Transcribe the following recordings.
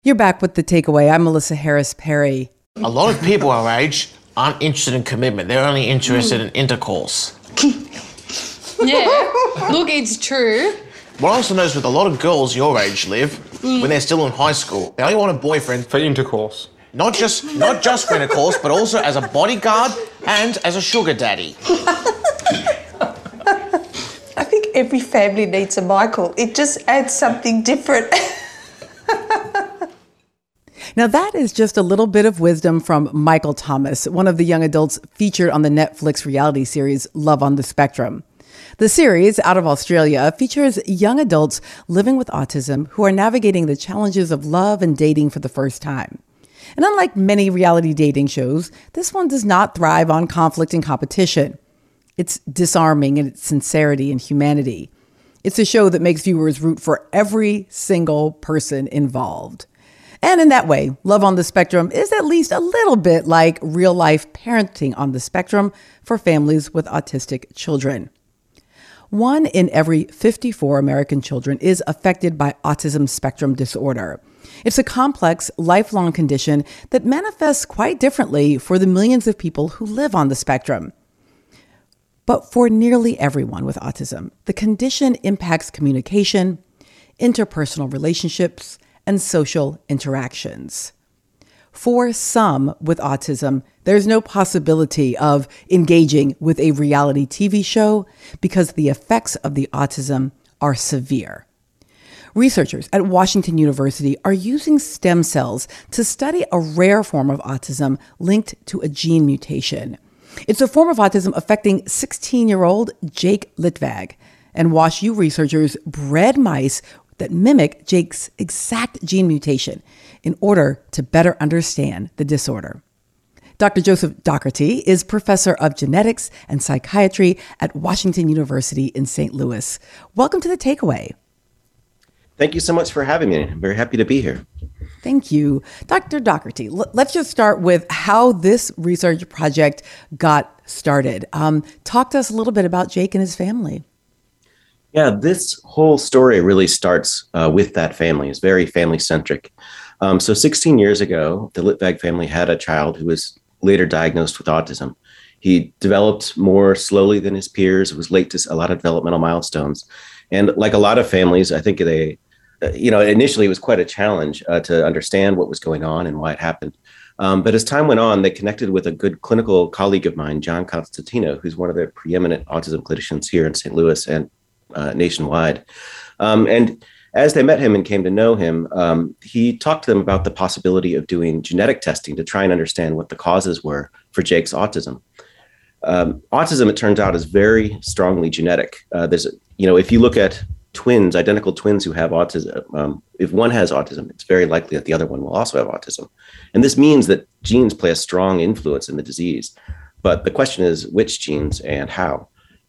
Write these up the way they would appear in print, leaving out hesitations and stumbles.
You're back with The Takeaway. I'm Melissa Harris Perry. A lot of people our age aren't interested in commitment. They're only interested in intercourse. Yeah, look, it's true. What I also notice with a lot of girls your age, Liv, when they're still in high school, they only want a boyfriend for intercourse. Not just for intercourse, but also as a bodyguard and as a sugar daddy. I think every family needs a Michael. It just adds something different. Now that is just a little bit of wisdom from Michael Thomas, one of the young adults featured on the Netflix reality series Love on the Spectrum. The series, out of Australia, features young adults living with autism who are navigating the challenges of love and dating for the first time. And unlike many reality dating shows, this one does not thrive on conflict and competition. It's disarming in its sincerity and humanity. It's a show that makes viewers root for every single person involved. And in that way, Love on the Spectrum is at least a little bit like real-life parenting on the spectrum for families with autistic children. 1 in every 54 American children is affected by autism spectrum disorder. It's a complex, lifelong condition that manifests quite differently for the millions of people who live on the spectrum. But for nearly everyone with autism, the condition impacts communication, interpersonal relationships, and social interactions. For some with autism, there's no possibility of engaging with a reality TV show because the effects of the autism are severe. Researchers at Washington University are using stem cells to study a rare form of autism linked to a gene mutation. It's a form of autism affecting 16-year-old Jake Litvag, and WashU researchers bred mice that mimic Jake's exact gene mutation in order to better understand the disorder. Dr. Joseph Dougherty is professor of genetics and psychiatry at Washington University in St. Louis. Welcome to The Takeaway. Thank you so much for having me. I'm very happy to be here. Thank you. Dr. Dougherty, let's just start with how this research project got started. Talk to us a little bit about Jake and his family. Yeah, this whole story really starts with that family. It's very family-centric. So 16 years ago, the Litvag family had a child who was later diagnosed with autism. He developed more slowly than his peers, was late to a lot of developmental milestones. And like a lot of families, I think initially it was quite a challenge to understand what was going on and why it happened. But as time went on, they connected with a good clinical colleague of mine, John Constantino, who's one of the preeminent autism clinicians here in St. Louis and nationwide. And as they met him and came to know him, he talked to them about the possibility of doing genetic testing to try and understand what the causes were for Jake's autism. Autism, it turns out, is very strongly genetic. If you look at twins, identical twins who have autism, if one has autism, it's very likely that the other one will also have autism. And this means that genes play a strong influence in the disease. But the question is which genes and how?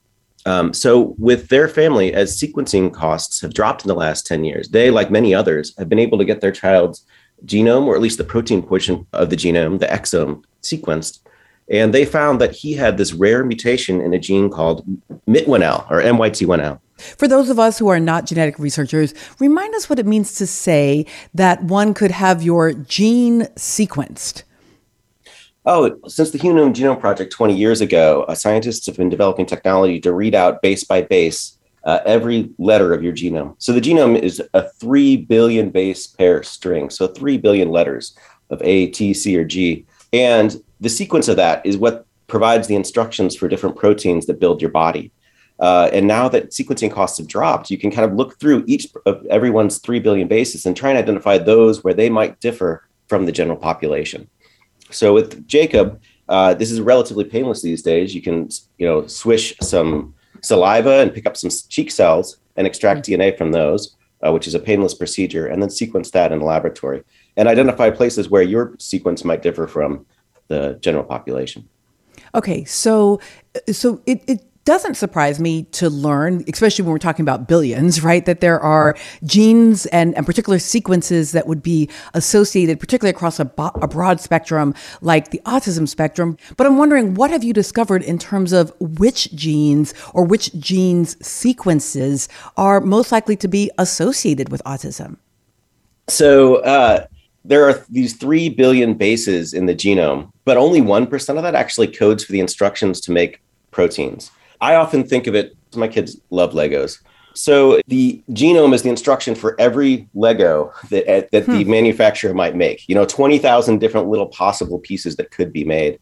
So with their family, as sequencing costs have dropped in the last 10 years, they, like many others, have been able to get their child's genome, or at least the protein portion of the genome, the exome, sequenced. And they found that he had this rare mutation in a gene called MYT1L, or MYT1L. For those of us who are not genetic researchers, remind us what it means to say that one could have your gene sequenced. Oh, since the Human Genome Project 20 years ago, scientists have been developing technology to read out base by base every letter of your genome. So the genome is a 3 billion base pair string, so 3 billion letters of A, T, C, or G. And the sequence of that is what provides the instructions for different proteins that build your body. And now that sequencing costs have dropped, you can kind of look through each of everyone's 3 billion bases and try and identify those where they might differ from the general population. So with Jacob, this is relatively painless these days. You can, swish some saliva and pick up some cheek cells and extract DNA from those, which is a painless procedure, and then sequence that in the laboratory and identify places where your sequence might differ from the general population. Okay, so it doesn't surprise me to learn, especially when we're talking about billions, right, that there are genes and particular sequences that would be associated, particularly across a broad spectrum like the autism spectrum. But I'm wondering, what have you discovered in terms of which genes or which genes sequences are most likely to be associated with autism? So there are these 3 billion bases in the genome, but only 1% of that actually codes for the instructions to make proteins. I often think of it, my kids love Legos. So the genome is the instruction for every Lego that the manufacturer might make, 20,000 different little possible pieces that could be made.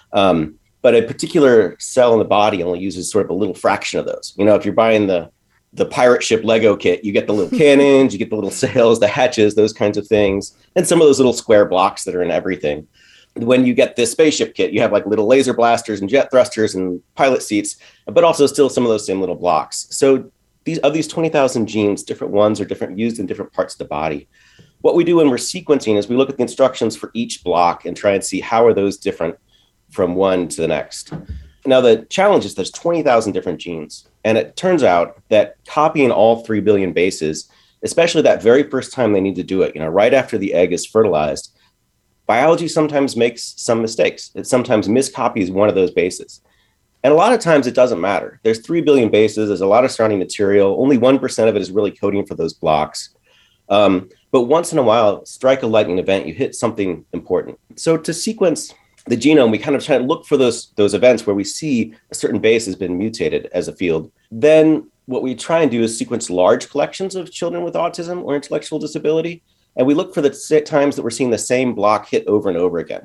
But a particular cell in the body only uses sort of a little fraction of those. If you're buying the pirate ship Lego kit, you get the little cannons, you get the little sails, the hatches, those kinds of things, and some of those little square blocks that are in everything. When you get this spaceship kit, you have like little laser blasters and jet thrusters and pilot seats, but also still some of those same little blocks. So these 20,000 genes, different ones are used in different parts of the body. What we do when we're sequencing is we look at the instructions for each block and try and see how are those different from one to the next. Now, the challenge is there's 20,000 different genes. And it turns out that copying all 3 billion bases, especially that very first time they need to do it, right after the egg is fertilized, biology sometimes makes some mistakes. It sometimes miscopies one of those bases. And a lot of times it doesn't matter. There's 3 billion bases. There's a lot of surrounding material. Only 1% of it is really coding for those blocks. But once in a while, strike a lightning event, you hit something important. So to sequence the genome, we kind of try to look for those events where we see a certain base has been mutated as a field. Then what we try and do is sequence large collections of children with autism or intellectual disability. And we look for the times that we're seeing the same block hit over and over again.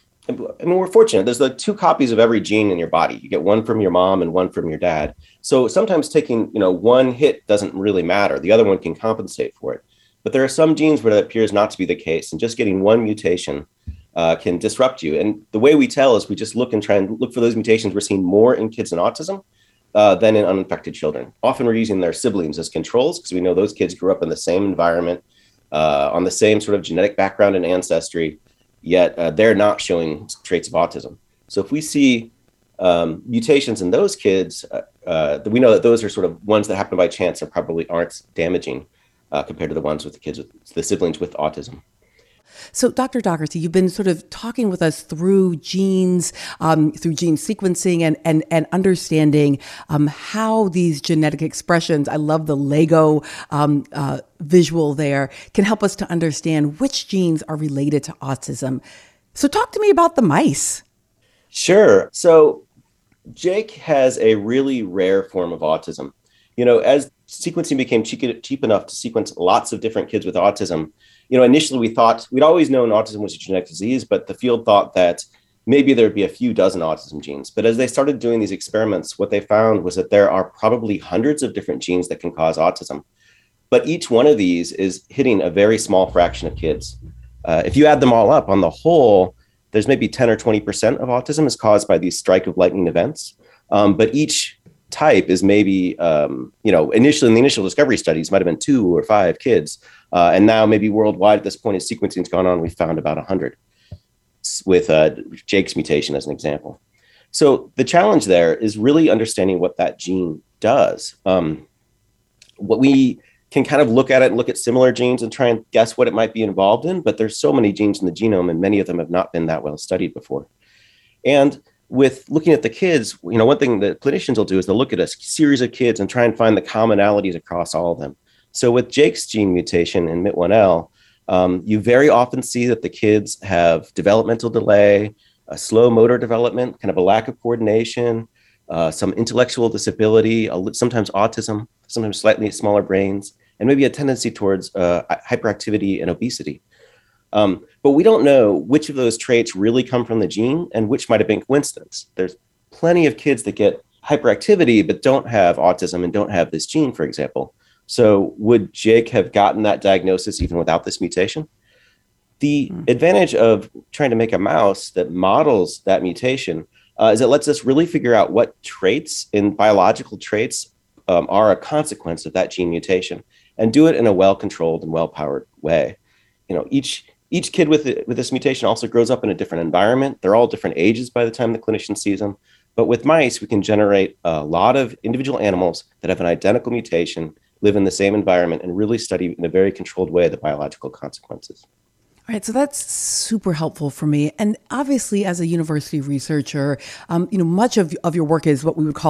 We're fortunate. There's like 2 copies of every gene in your body. You get one from your mom and one from your dad. So sometimes taking, one hit doesn't really matter. The other one can compensate for it. But there are some genes where that appears not to be the case. And just getting one mutation can disrupt you. And the way we tell is we just look and try and look for those mutations we're seeing more in kids in autism than in unaffected children. Often we're using their siblings as controls because we know those kids grew up in the same environment, on the same sort of genetic background and ancestry, yet they're not showing traits of autism. So if we see mutations in those kids, we know that those are sort of ones that happen by chance and probably aren't damaging compared to the ones with the siblings with autism. So, Dr. Dougherty, you've been sort of talking with us through genes, through gene sequencing and understanding how these genetic expressions, I love the Lego visual there, can help us to understand which genes are related to autism. So talk to me about the mice. Sure. So Jake has a really rare form of autism. As sequencing became cheap enough to sequence lots of different kids with autism, initially we'd always known autism was a genetic disease, but the field thought that maybe there'd be a few dozen autism genes. But as they started doing these experiments, what they found was that there are probably hundreds of different genes that can cause autism. But each one of these is hitting a very small fraction of kids. If you add them all up on the whole, there's maybe 10 or 20% of autism is caused by these strike of lightning events. But each type is maybe, initially in the initial discovery studies might have been 2 or 5 kids. And now maybe worldwide at this point as sequencing's gone on, we found about 100 with Jake's mutation as an example. So the challenge there is really understanding what that gene does. What we can kind of look at it and look at similar genes and try and guess what it might be involved in, but there's so many genes in the genome and many of them have not been that well studied before. And with looking at the kids, one thing that clinicians will do is they'll look at a series of kids and try and find the commonalities across all of them. So with Jake's gene mutation in MIT1L, you very often see that the kids have developmental delay, a slow motor development, kind of a lack of coordination, some intellectual disability, sometimes autism, sometimes slightly smaller brains, and maybe a tendency towards hyperactivity and obesity. But we don't know which of those traits really come from the gene and which might have been coincidence. There's plenty of kids that get hyperactivity but don't have autism and don't have this gene, for example. So would Jake have gotten that diagnosis even without this mutation? The advantage of trying to make a mouse that models that mutation is it lets us really figure out what traits in biological traits are a consequence of that gene mutation and do it in a well-controlled and well-powered way. Each kid with this mutation also grows up in a different environment. They're all different ages by the time the clinician sees them. But with mice, we can generate a lot of individual animals that have an identical mutation, live in the same environment, and really study in a very controlled way the biological consequences. All right, so that's super helpful for me. And obviously, as a university researcher, much of your work is what we would call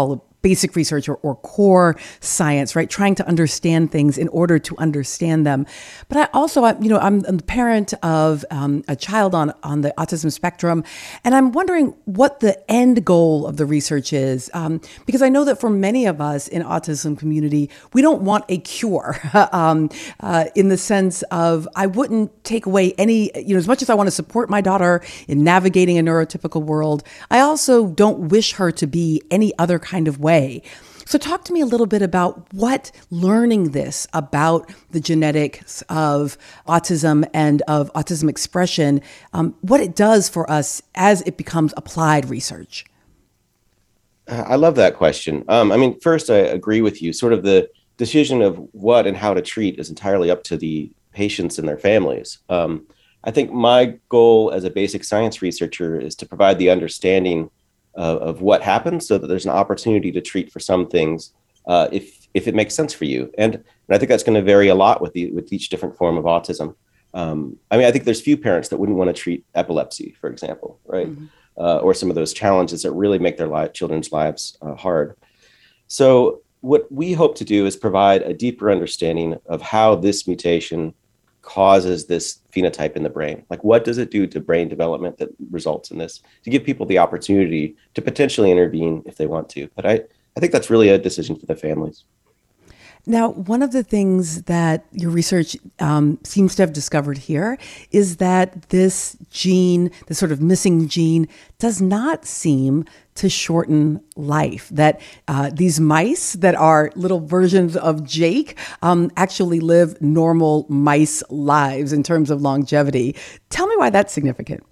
basic research or core science, right? Trying to understand things in order to understand them. But I'm the parent of a child on the autism spectrum, and I'm wondering what the end goal of the research is, because I know that for many of us in autism community, we don't want a cure in the sense of I wouldn't take away any, as much as I want to support my daughter in navigating a neurotypical world, I also don't wish her to be any other kind of way. So talk to me a little bit about what learning this about the genetics of autism and of autism expression, what it does for us as it becomes applied research. I love that question. First, I agree with you. Sort of the decision of what and how to treat is entirely up to the patients and their families. I think my goal as a basic science researcher is to provide the understanding of what happens so that there's an opportunity to treat for some things if it makes sense for you. And I think that's going to vary a lot with each different form of autism. I think there's few parents that wouldn't want to treat epilepsy, for example, right? Mm-hmm. Or some of those challenges that really make their children's lives hard. So what we hope to do is provide a deeper understanding of how this mutation causes this phenotype in the brain. Like, what does it do to brain development that results in this, to give people the opportunity to potentially intervene if they want to. But I think that's really a decision for the families. Now, one of the things that your research seems to have discovered here is that this gene, this sort of missing gene, does not seem to shorten life. That these mice that are little versions of Jake actually live normal mice lives in terms of longevity. Tell me why that's significant.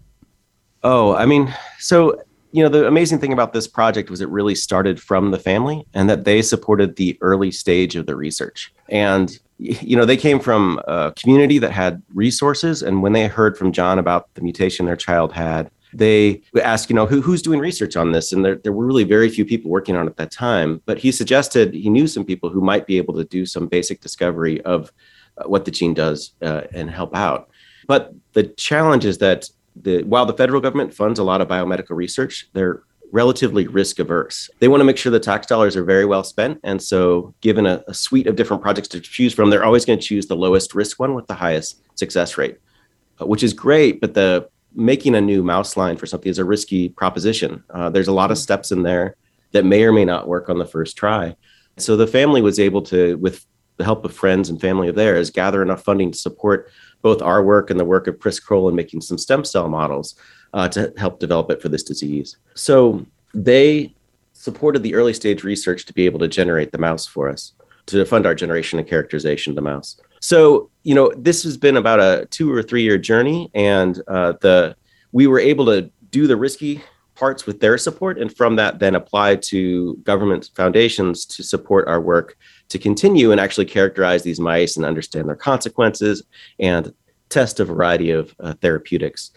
The amazing thing about this project was it really started from the family and that they supported the early stage of the research. And, they came from a community that had resources. And when they heard from John about the mutation their child had, they asked, who's doing research on this? And there were really very few people working on it at that time. But he suggested he knew some people who might be able to do some basic discovery of what the gene does and help out. But the challenge is that while the federal government funds a lot of biomedical research, they're relatively risk averse. They want to make sure the tax dollars are very well spent. And so given a suite of different projects to choose from, they're always going to choose the lowest risk one with the highest success rate, which is great. But making a new mouse line for something is a risky proposition. There's a lot of steps in there that may or may not work on the first try. So the family was able to, with the help of friends and family of theirs, gather enough funding to support both our work and the work of Chris Kroll in making some stem cell models to help develop it for this disease. So they supported the early stage research to be able to generate the mouse for us, to fund our generation and characterization of the mouse. So, this has been about a 2 or 3 year journey, and we were able to do the risky parts with their support, and from that then apply to government foundations to support our work to continue and actually characterize these mice and understand their consequences and test a variety of therapeutics.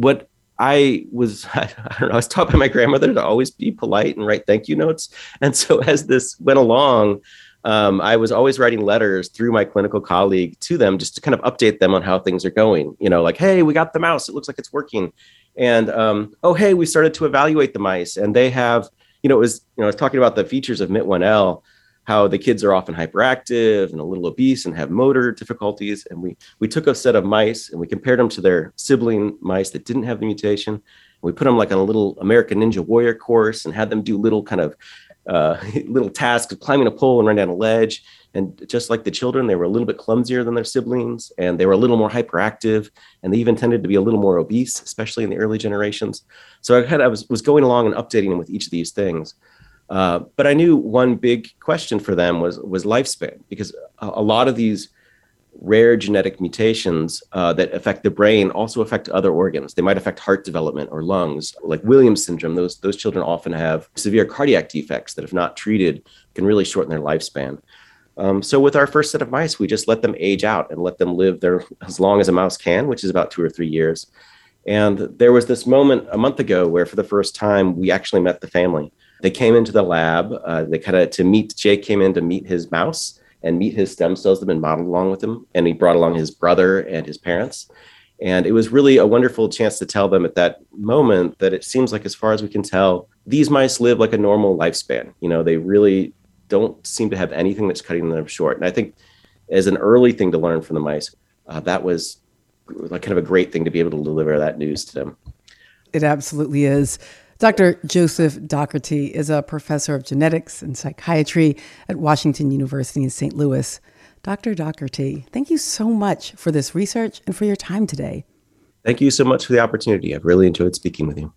I was taught by my grandmother to always be polite and write thank you notes. And so as this went along, I was always writing letters through my clinical colleague to them just to kind of update them on how things are going. Like, hey, we got the mouse. It looks like it's working. And, hey, we started to evaluate the mice. And they have, I was talking about the features of MIT1L, how the kids are often hyperactive and a little obese and have motor difficulties. And we took a set of mice and we compared them to their sibling mice that didn't have the mutation. And we put them like on a little American Ninja Warrior course and had them do little kind of little tasks of climbing a pole and running down a ledge. And just like the children, they were a little bit clumsier than their siblings, and they were a little more hyperactive, and they even tended to be a little more obese, especially in the early generations. So I was going along and updating them with each of these things. But I knew one big question for them was lifespan, because a lot of these rare genetic mutations that affect the brain also affect other organs. They might affect heart development or lungs, like Williams syndrome. Those children often have severe cardiac defects that, if not treated, can really shorten their lifespan. So with our first set of mice, we just let them age out and let them live as long as a mouse can, which is about 2 or 3 years. And there was this moment a month ago where for the first time, we actually met the family. They came into the lab. Jake came in to meet his mouse and meet his stem cells that had been modeled along with him. And he brought along his brother and his parents. And it was really a wonderful chance to tell them at that moment that it seems like, as far as we can tell, these mice live like a normal lifespan. They really don't seem to have anything that's cutting them short. And I think as an early thing to learn from the mice, that was like kind of a great thing to be able to deliver that news to them. It absolutely is. Dr. Joseph Dougherty is a professor of genetics and psychiatry at Washington University in St. Louis. Dr. Dougherty, thank you so much for this research and for your time today. Thank you so much for the opportunity. I've really enjoyed speaking with you.